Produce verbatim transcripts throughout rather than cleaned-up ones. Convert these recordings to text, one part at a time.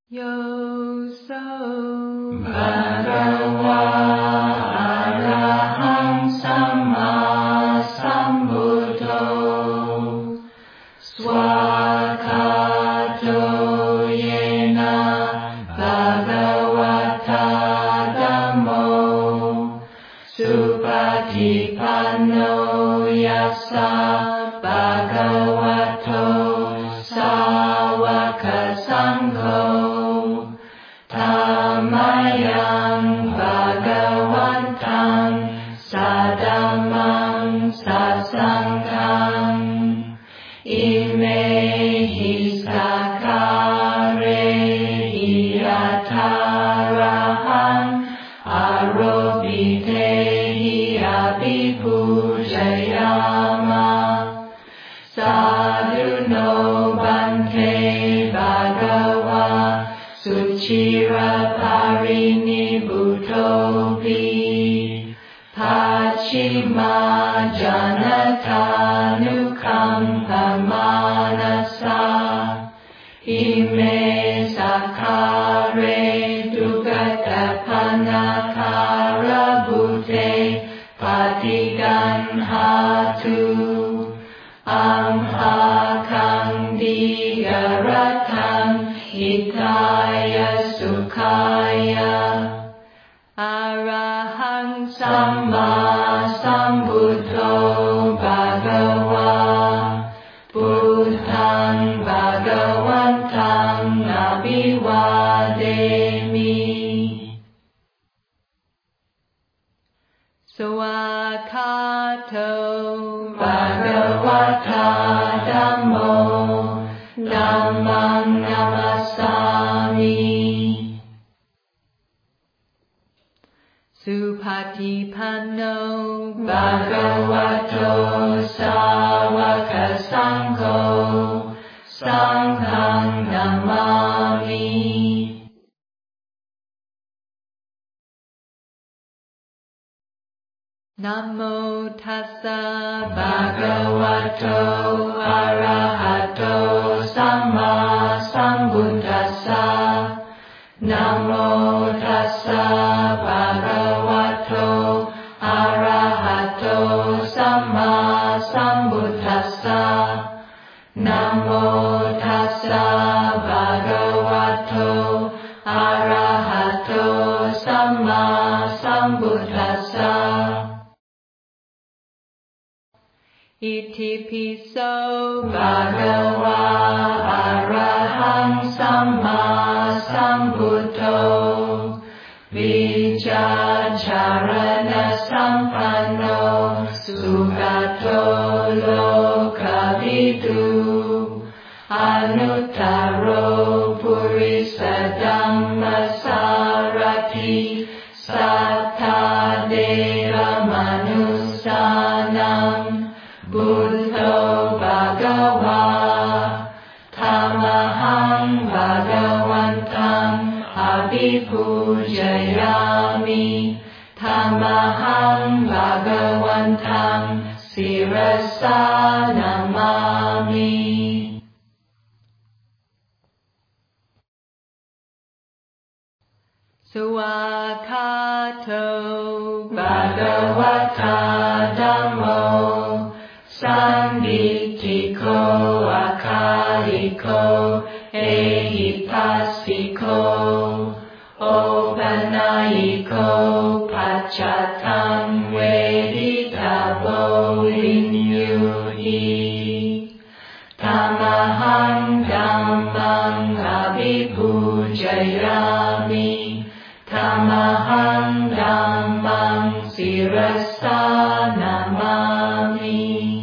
โยโสภะคะวะอะระหังสัมมาสัมพุทโธสวากขาโตเยนะภะคะวะตาธัมโมสุปฏิปันโนยัสสะภะคะวะโตสาวกสังโฆธัมมายังภะคะวันตังสัทธัมมังสัสสังฆังอิเมหิสักขาเรหิยัตถาระหังอโรปิเทหิอภิปูชยามะสาธุโนบันเทภะคะวะสุชิระภารินิบุตโตปิภัชชิมาจานะธานุคัมภมานัสสะอิเมสักขาเรตุกตพนาคาระบุเตปฏิกันหาตุอัมหาคังดิกรัตถังอิทายะสุขายะอะระหังสัมมาสัมพุทโธภะคะวะพุทธังภะคะวันตังอะภิวาเทมิสวากขาโตภะคะวะตาธัมโมธัมมังนัมมัสสามิสุปฏิปันโนภะคะวะโตสาวกสังโฆสังฆังนัมมามินะโมตัสสะภะคะวะโตอะระหะโตสัมมาสัมพุทธัสสะนะโมตัสสะภะคะวะโตอะระหะโตสัมมาสัมพุทธัสสะนะโมตัสสะภะคะวะโตอะระหะโตสัมมาสัมพุทธัสสะอิติปิโสภะคะวะอะระหังสัมมาสัมพุทโธวิชาจารณะสัมปันโนสุขโตโลกวิทูอนุตตโรปุริสธัมมสารถิสัทธาเทวมนุสสานังบุตโตภะคะวะธัมมังภะคะวันตังอภิปูชยามิธัมมังภะคะวันตังศิรสานามามิสวากขาโตภะคะวะตาธัมโมสันดิติโกอาคาลิโกเอหิปัสสิโกโอปนัยโกปัจจตังเวดิตาโบลินยูหิธัมมังธัมมังอภิปูชยามิธัมมังธัมมังศิรสานามามิ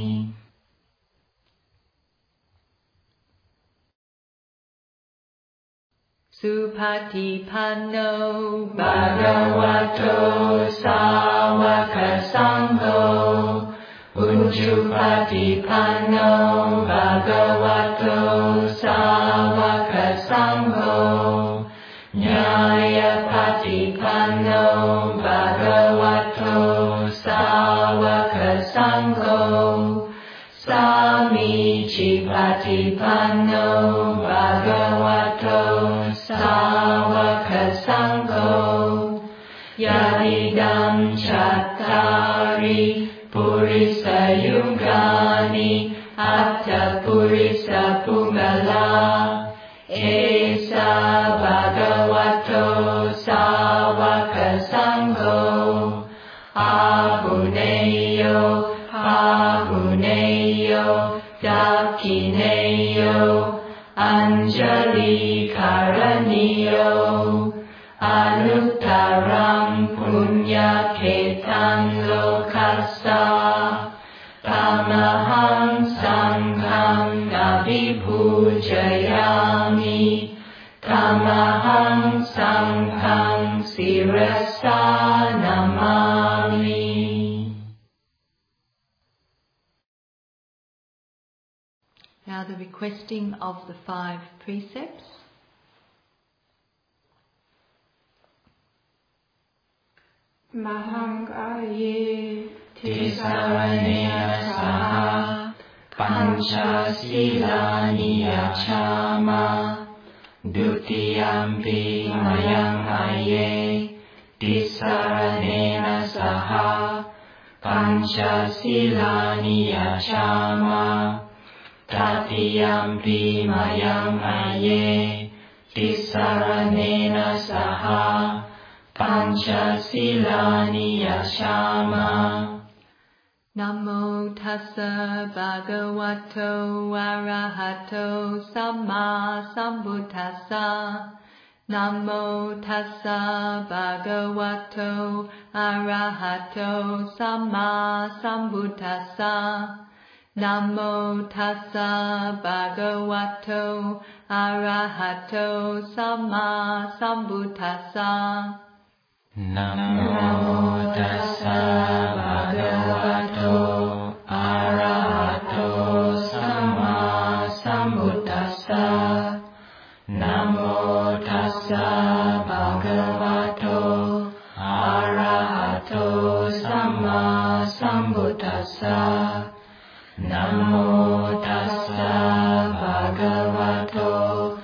สุปฏิปันโนภะคะวะโตสาวกสังโฆอุชุปฏิปันโนภะคะวะโตสาวกสังโฆญาณปฏิปันโนภะคะวะโตสาวกสังโฆสามีจิปฏิปันโนภะคะวะโตสาเอสะภะคะวะโตสาวกสังโฆอาหุเนโยอาหุเนโยดักขิเนโยอัญชลีการณิโยอนุตตรังปุญญเขตังโลกัสสะธัมมังสังฆังอภิปูชยามิธัมมังสังฆังศิรสานามามิ Now the requesting of the five precepts. Mahangaye Tisaranya Saha Pancha Silani Yachama Dutiyampi Mayang Aye Tisaranena Saha Pancha Silani Yachama Tatiyampi Mayang Aye Tisaranena Saha Pancha Silani Yashama. Namo tassa bhagavato arahato samma sambuddhassa. Namo tassa bhagavato arahato samma sambuddhassa. Namo tassa bhagavato arahato samma sambuddhassa. Namo tassa bhagavato arahato samma sambuddhassa. Namo tassa bhagavato arahato samma sambuddhassa. Namo tassa bhagavato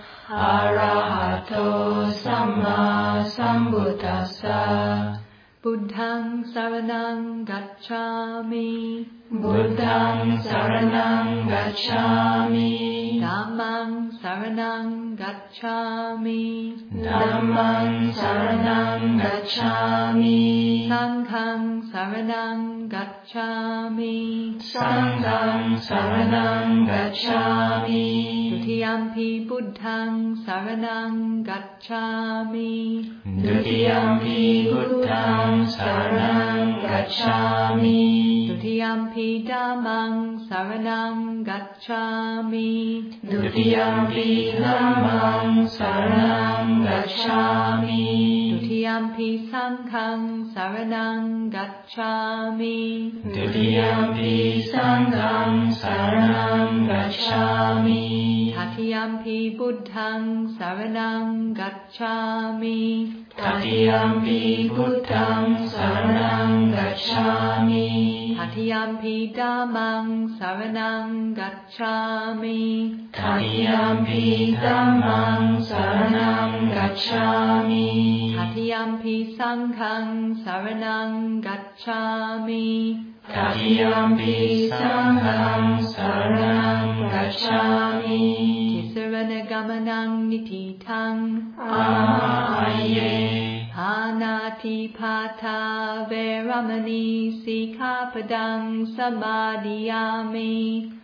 arahato samma sambuddhassa. Buddhang saranang gacchami. Buddhang saranang gacchami. Dhammang saranang gacchami. Dhammang saranang gacchami. Sanghang saranang gacchami. Sanghang saranang gacchami. Dutiyampi buddhang saranang gacchami. Dutiyampi buddhang saranang gacchami. Dutiyampi dhammang saranang gacchami. Dutiyampi dhammang saranang gacchami. Dutiyampi sanghang saranang gacchami. Dutiyampi sanghang saranang gacchami. Tatiyampi buddhang saranang gacchami. Tatiyampi buddhang saranang gacchami. Tatiyampi dhammang saranang gacchami. Tatiyampi dhammang saranang gacchami. Tatiyampi sanghang saranang gacchami. Tatiyampi sanghang saranang gacchami. Tisarana-gamanang nititang Amaye. Panati pata veramani sikhapadang samadhiyami.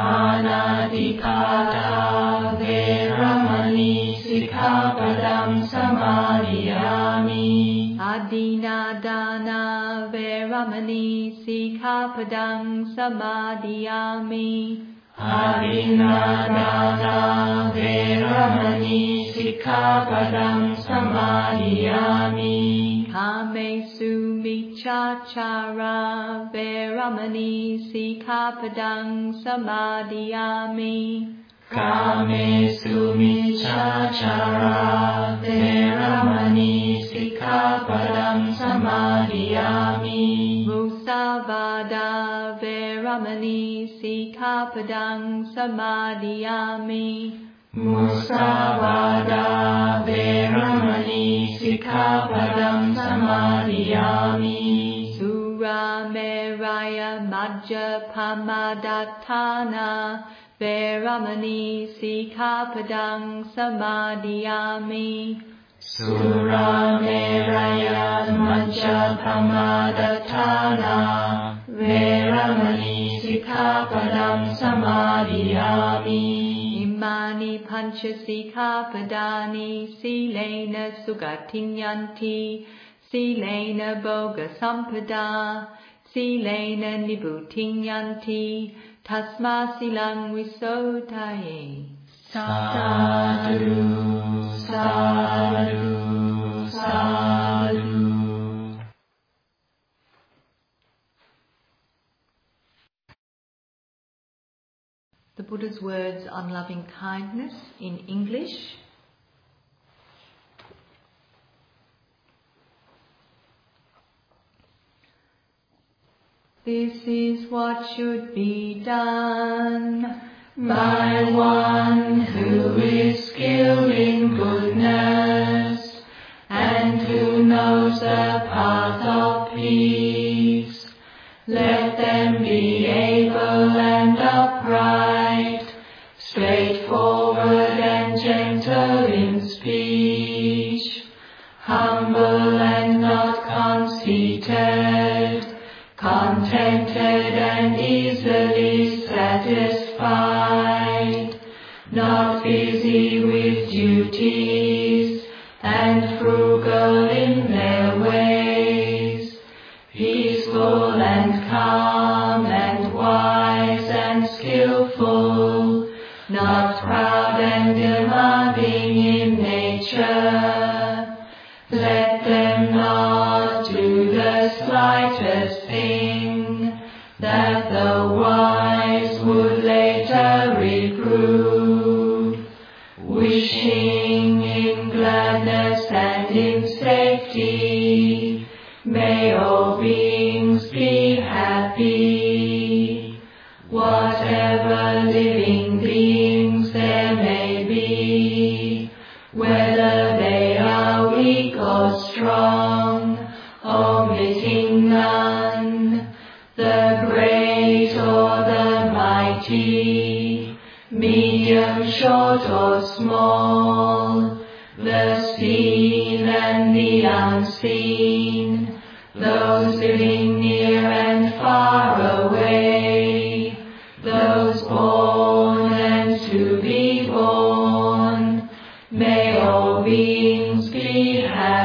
Panatipata veramani sikhapadam samadhiyami. Adinadana veramani sikhapadang samadhiyami. Adinadana veramani sikhapadam samadhiyami. Kamesu michachara veramani sikhapadang samadhiyami. Kamesu michachara veramani sikhapadam samadhiyami. Musavada veramani sikhapadang samadhiyami. Musavada veramani sikhapadam samadhiyami. Surameraya majjapamadatthana Veramani Sikhapadang Samadhiyami. Surameraya Majjapamadatthana Veramani Sikhapadang Samadhiyami. Imani Pancha Sikhapadani Silena Sugatinyanti Silena Bhoga Sampada Silena Nibhutinyanti Tasma Silang Visotaye. Sadhu, sadhu, sadhu. The Buddha's words on loving kindness in English. This is what should be done by one who is skilled in goodness and who knows the path of peace. Let them be able and upright, straightforward and gentle in speech, humble and not conceited, contented and easily satisfied, not busy with duties, and frugal in their ways, peaceful and calm and wise and skillful, not proud and demanding in nature. Let them not do the slightest thing that the wise would later reprove, wishing in gladness and in safety, may all beings be happy. Whatever living beings there may be, whether they are weak or strong, omitting none, the great or the mighty, medium, short or small, the seen and the unseen, those living near and far away, those born and to be born, may all beings be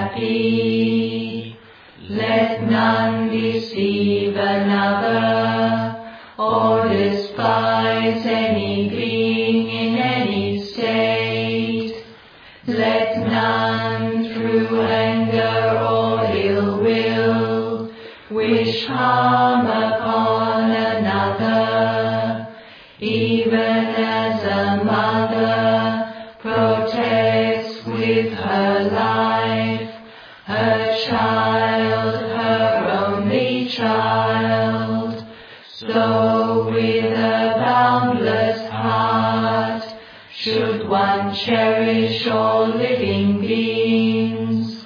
happy. Let none deceive another, or despise any being in any state. Let none through anger or ill will wish harm upon another, even as a mother protects with her life her child, her only child, so with a boundless heart should one cherish all living beings,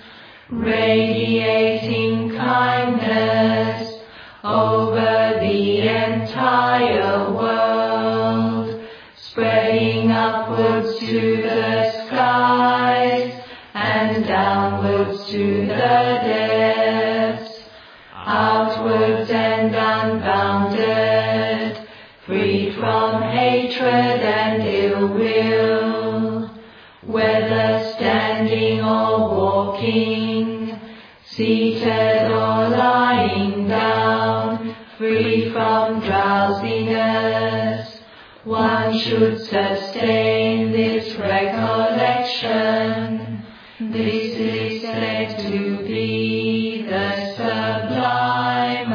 radiating kindness over the entire world, spreading upwards to the skies and downwards to the depths, outwards and unbounded, freed from hatred and ill will, whether standing or walking, seated or lying down, free from drowsiness. One should sustain this recollection. This is said to be the sublime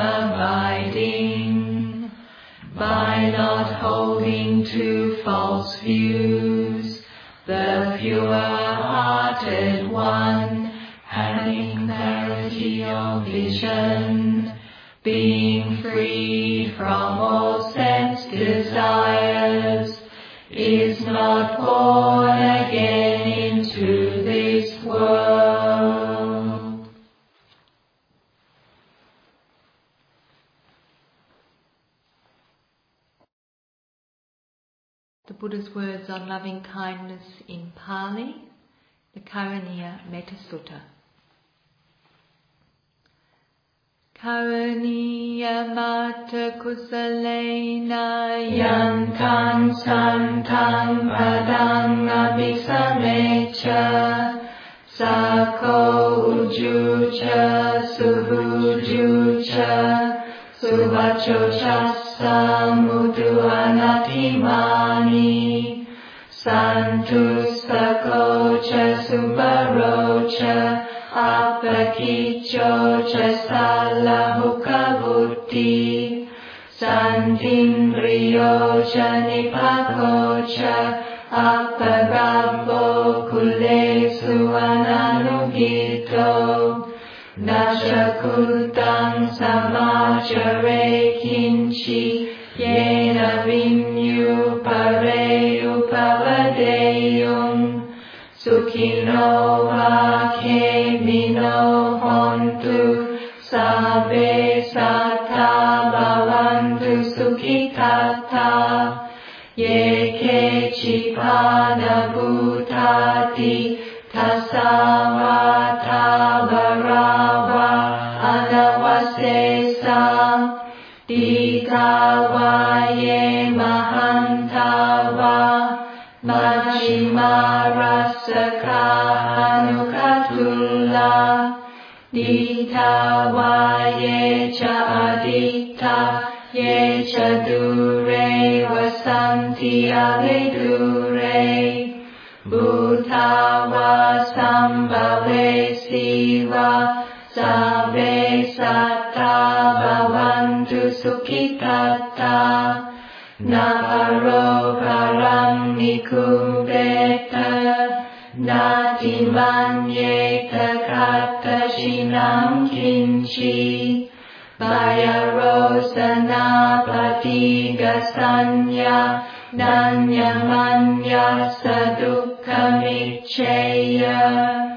abiding. By not holding to false views, the pure-hearted one, having clarity of vision, being freed from all sense desires, is not born again into this world. Buddha's words on loving kindness in Pali, the Karaniya Metta Sutta. Karaniya Mata Kusalena Yantan Santan Padang Abhisamecha Sako Ujucha Suhujucha Suvachochasa Mudu Anatimani Santu Sakocha Subarocha Apakichocha Salahukabuddhi Santindriyocha Nipakocha Apagabbo Kulesu Ananugito Nachakutam Samachare Kinchi Yena Vinyu Pare Upavadeyum Sukhino Vakhe Mino Hontu Sabe Sata Bhavantu Sukhitata Yeke Chipada Bhutati Tasavata Bharava Anavasesa Ditavaye Mahantava Majjimarasaka Anukatula Ditavaye Cha Adita Ye Cha Dure Vasanti Avedure Bhutava Sambhave Siva Sabbe Satta Bhavantu Sukhitata Navaro Param Nikubeta Natimanyeta Kata Shinam Kinchi Bayarosana Patigasanya Nanyamanya Sadukamicheya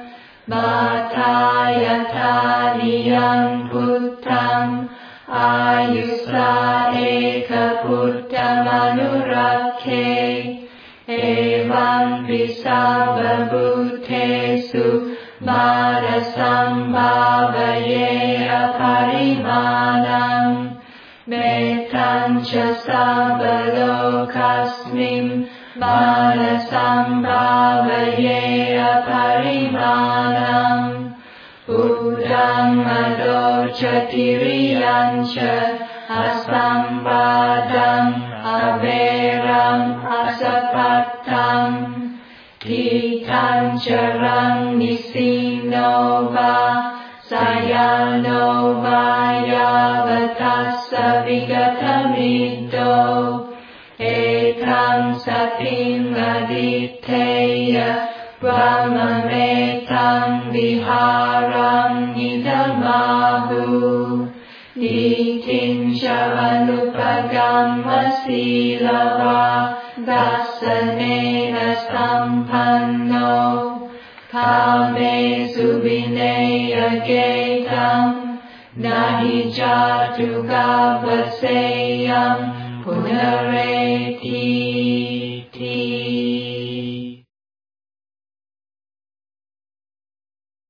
Bhatayataniyan Bhuttam Ayusa Eka Buddhamanurake Evam Visabhabhutesu Madasambhavaye Aparimanam Metancha Sabbalokasmim Madasambhavaye Aparimanam Buddham Adochatiriyancha Asambadam Averam Asapattam Titancharam Nisinova Sayanova Yavatassa Vigatamido Ekam Satim Aditeya Brahmametam Viharam Nidamahu Nitim Shavanupagamma Silava Dasanena Sampanno Kame Subineya Getam Nahi Jatu Gavaseyam Punareti Ti